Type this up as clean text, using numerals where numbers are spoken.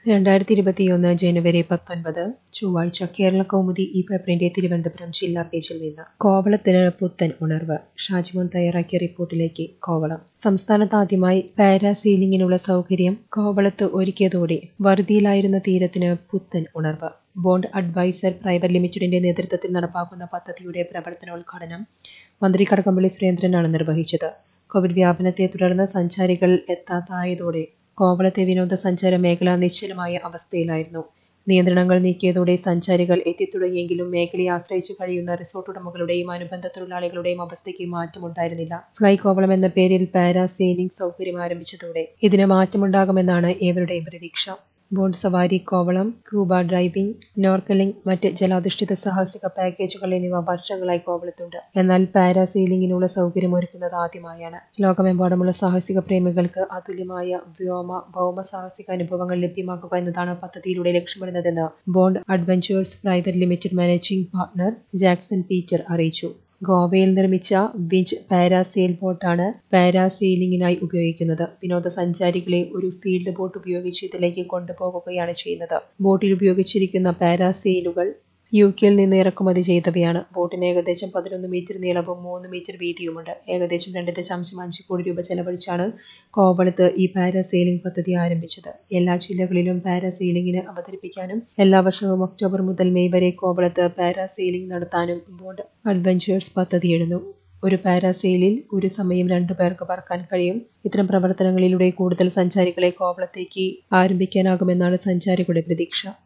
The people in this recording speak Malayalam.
2021 ജനുവരി 19 ചൊവ്വാഴ്ച കേരളകൗമുദി ഈ പേപ്പറിന്റെ തിരുവനന്തപുരം ജില്ലാ പേജിൽ നിന്ന് കോവളത്തിന് പുത്തൻ ഉണർവ്. ഷാജിമോൻ തയ്യാറാക്കിയ റിപ്പോർട്ടിലേക്ക്. കോവളം സംസ്ഥാനത്ത് ആദ്യമായി പാരാസീലിംഗിനുള്ള സൗകര്യം കോവളത്ത് ഒരുക്കിയതോടെ വറുതിയിലായിരുന്ന തീരത്തിന് പുത്തൻ ഉണർവ്. ബോണ്ട് അഡ്വൈസർ പ്രൈവറ്റ് ലിമിറ്റഡിന്റെ നേതൃത്വത്തിൽ നടപ്പാക്കുന്ന പദ്ധതിയുടെ പ്രവർത്തനോദ്ഘാടനം മന്ത്രി കടകംപള്ളി സുരേന്ദ്രനാണ് നിർവഹിച്ചത്. കോവിഡ് വ്യാപനത്തെ തുടർന്ന് സഞ്ചാരികൾ എത്താതായതോടെ കോവളത്തെ വിനോദസഞ്ചാര മേഖല നിശ്ചലമായ അവസ്ഥയിലായിരുന്നു. നിയന്ത്രണങ്ങൾ നീക്കിയതോടെ സഞ്ചാരികൾ എത്തിത്തുടങ്ങിയെങ്കിലും മേഖലയെ ആശ്രയിച്ചു കഴിയുന്ന റിസോർട്ട് ഉടമകളുടെയും അനുബന്ധ തൊഴിലാളികളുടെയും അവസ്ഥയ്ക്ക് മാറ്റമുണ്ടായിരുന്നില്ല. ഫ്ലൈ കോവളം എന്ന പേരിൽ പാരാസെയിലിംഗ് സൗകര്യം ആരംഭിച്ചതോടെ ഇതിന് മാറ്റമുണ്ടാകുമെന്നാണ് ഏവരുടെയും പ്രതീക്ഷ. ബോട്ട് സവാരി, കോവളം സ്കൂബ ഡൈവിംഗ്, നോർക്കലിംഗ്, മറ്റ് ജലാധിഷ്ഠിത സാഹസിക പാക്കേജുകൾ എന്നിവ വർഷങ്ങളായി കോവളത്തുണ്ട്. എന്നാൽ പാരാസെയിലിംഗിനുള്ള സൗകര്യം ഒരുക്കുന്നത് ആദ്യമായാണ്. ലോകമെമ്പാടുമുള്ള സാഹസിക പ്രേമികൾക്ക് അതുല്യമായ ഭൗമ സാഹസിക അനുഭവങ്ങൾ ലഭ്യമാക്കുക എന്നതാണ് പദ്ധതിയിലൂടെ ലക്ഷ്യമിടുന്നതെന്ന് Bond Adventures private limited managing partner Jackson Peter അറിയിച്ചു. ഗോവയിൽ നിർമ്മിച്ച വിഞ്ച് പാരാസെയിൽ ബോട്ടാണ് പാരാസെയിലിംഗിനായി ഉപയോഗിക്കുന്നത്. വിനോദസഞ്ചാരികളെ ഒരു ഫീൽഡ് ബോട്ട് ഉപയോഗിച്ച് ഇതിലേക്ക് കൊണ്ടുപോകുകയാണ് ചെയ്യുന്നത്. ബോട്ടിൽ ഉപയോഗിച്ചിരിക്കുന്ന പാരാസെയിലുകൾ യുകെയിൽ നിന്ന് ഇറക്കുമതി ചെയ്തവയാണ്. ബോട്ടിന് ഏകദേശം 11 മീറ്റർ നീളവും 3 മീറ്റർ വീതിയുമുണ്ട്. ഏകദേശം 2.5 കോടി രൂപ ചെലവഴിച്ചാണ് കോവളത്ത് ഈ പാരാസെയിലിംഗ് പദ്ധതി ആരംഭിച്ചത്. എല്ലാ ജില്ലകളിലും പാരാസെയിലിംഗിന് അവതരിപ്പിക്കാനും എല്ലാ വർഷവും ഒക്ടോബർ മുതൽ മെയ് വരെ കോവളത്ത് പാരാസെയിലിംഗ് നടത്താനും ബോണ്ട് അഡ്വഞ്ചേഴ്സ് പദ്ധതിയിടുന്നു. ഒരു പാരാസെയിലിൽ ഒരു സമയം 2 പേർക്ക് പറക്കാൻ കഴിയും. ഇത്തരം പ്രവർത്തനങ്ങളിലൂടെ കൂടുതൽ സഞ്ചാരികളെ കോവളത്തേക്ക് ആരംഭിക്കാനാകുമെന്നാണ് സഞ്ചാരികളുടെ പ്രതീക്ഷ.